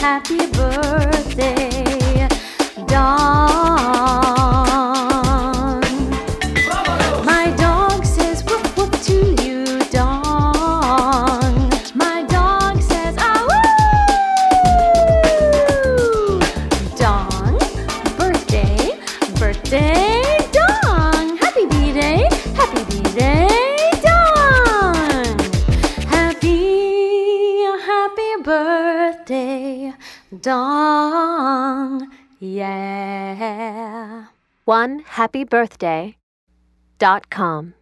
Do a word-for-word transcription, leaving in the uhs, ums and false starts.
happy birthday, Dong. My dog says woof woof to you, Dong. My dog says ah woo. Dong, birthday, birthday, Dong. Happy B-Day, happy B-Day, Dong. Happy, happy birthday, Dong. Yeah. one happy birthday dot com